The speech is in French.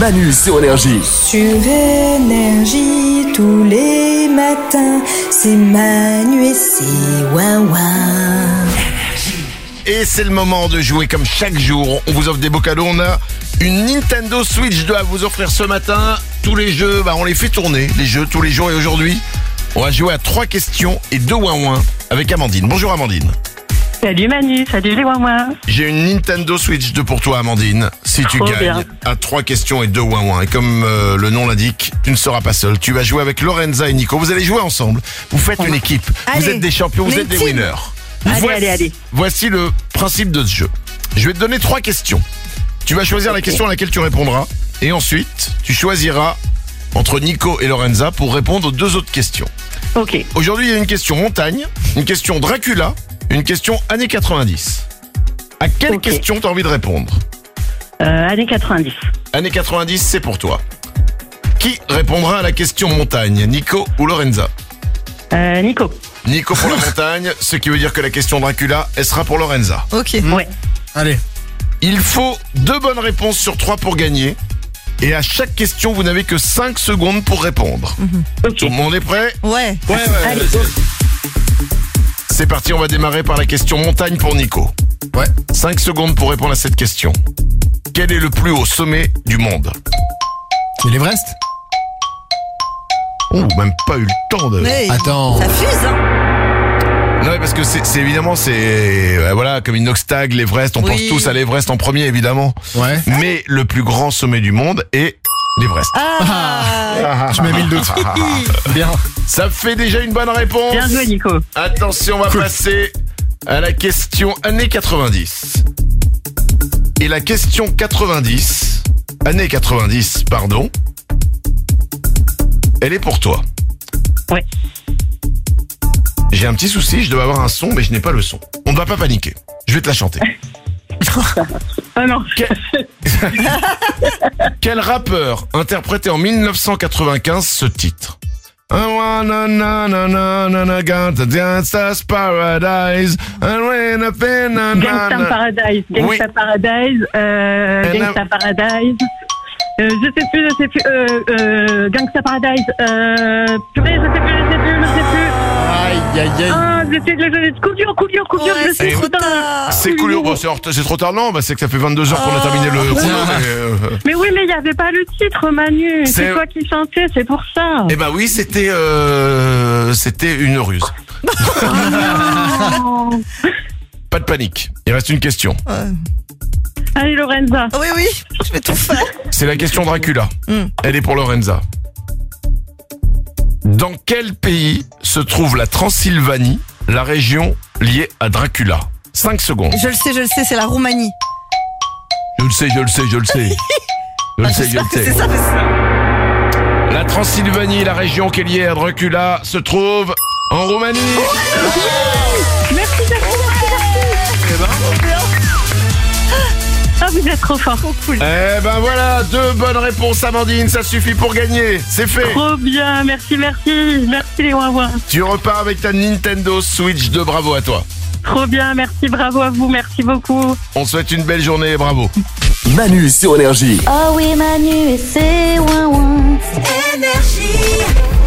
Manu sur Énergie. Sur Énergie, tous les matins, c'est Manu et c'est Wawa. Et c'est le moment de jouer comme chaque jour. On vous offre des beaux cadeaux. On a une Nintendo Switch 2 à vous offrir ce matin. Tous les jeux, on les fait tourner, les jeux tous les jours. Et aujourd'hui, on va jouer à 3 questions et 2 ouin-ouin avec Amandine. Bonjour Amandine. Salut Manu, salut les ouin-ouin. J'ai une Nintendo Switch 2 pour toi Amandine. Si tu Trop gagnes bien. à 3 questions et 2 ouin-ouin. Et comme le nom l'indique, tu ne seras pas seul. Tu vas jouer avec Lorenza et Nico. Vous allez jouer ensemble. Vous faites une équipe. Vous Allez, êtes des champions, vous êtes des winners. Allez. Voici le principe de ce jeu. Je vais te donner 3 questions. Tu vas choisir la question à laquelle tu répondras. Et ensuite, tu choisiras entre Nico et Lorenza pour répondre aux 2 autres questions. Ok. Aujourd'hui, il y a une question montagne, une question Dracula, une question années 90. À quelle Ok. question tu as envie de répondre ? Années 90. Années 90, c'est pour toi. Qui répondra à la question montagne, Nico ou Lorenza ? Nico. Nico pour la montagne, ce qui veut dire que la question Dracula, elle sera pour Lorenza. Ok. Ouais. Allez. Il faut 2 bonnes réponses sur 3 pour gagner. Et à chaque question, vous n'avez que 5 secondes pour répondre. Ok. Tout le monde est prêt ? Ouais. Allez. C'est parti, on va démarrer par la question montagne pour Nico. Ouais. 5 secondes pour répondre à cette question. Quel est le plus haut sommet du monde ? C'est l'Everest. Oh, même pas eu le temps de... Hey, Attends. ça fuse, hein. Non, mais parce que c'est évidemment, voilà, comme Inoxtag, l'Everest, on Oui. pense tous à l'Everest en premier, évidemment. Ouais. Mais le plus grand sommet du monde est l'Everest. Je m'ai mis le doute. Bien. Ça fait déjà une bonne réponse. Bien joué Nico. Attention, on va passer à la question années 90. Et la question 90, années 90, pardon, elle est pour toi. Ouais. J'ai un petit souci, je dois avoir un son, mais je n'ai pas le son. On ne va pas paniquer. Je vais te la chanter. Oh non. Quel rappeur interprétait en 1995 ce titre ? I wanna na na na na na got the gangsta's paradise and when I've been na na Gangsta na. Paradise. Oui. Gangsta Paradise. Gangsta Paradise. Je sais plus. Gangsta Paradise. Purée, je sais plus. Aïe, aïe, aïe. Ah, j'essaie de le jouer. Coulure, Ouais, je sais c'est trop trop tard. C'est cool, bon, c'est trop tard, non, c'est que ça fait 22 heures qu'on a terminé le chrono, mais, Mais oui, mais il n'y avait pas le titre, Manu. C'est- C'est toi qui chantais, c'est pour ça. Eh ben oui, c'était une ruse. Oh. Pas de panique, il reste une question. Allez, Lorenza. Oui, je vais tout faire. C'est la question Dracula. Elle est pour Lorenza. Dans quel pays se trouve la Transylvanie, la région liée à Dracula ? 5 secondes. Je le sais, c'est la Roumanie. Je le sais. Je le J'espère que c'est sais. ça, mais c'est... La Transylvanie, la région qui est liée à Dracula, se trouve en Roumanie. Merci. Ah, vous êtes trop fort. trop cool. Eh ben voilà, 2 bonnes réponses Amandine, ça suffit pour gagner. C'est fait. Trop bien, merci. Merci les ouin-ouin. Tu repars avec ta Nintendo Switch 2, bravo à toi. Trop bien, merci, bravo à vous, merci beaucoup. On te souhaite une belle journée, bravo. Manu sur Énergie. Oh oui, Manu et c'est ouin ouin. Énergie.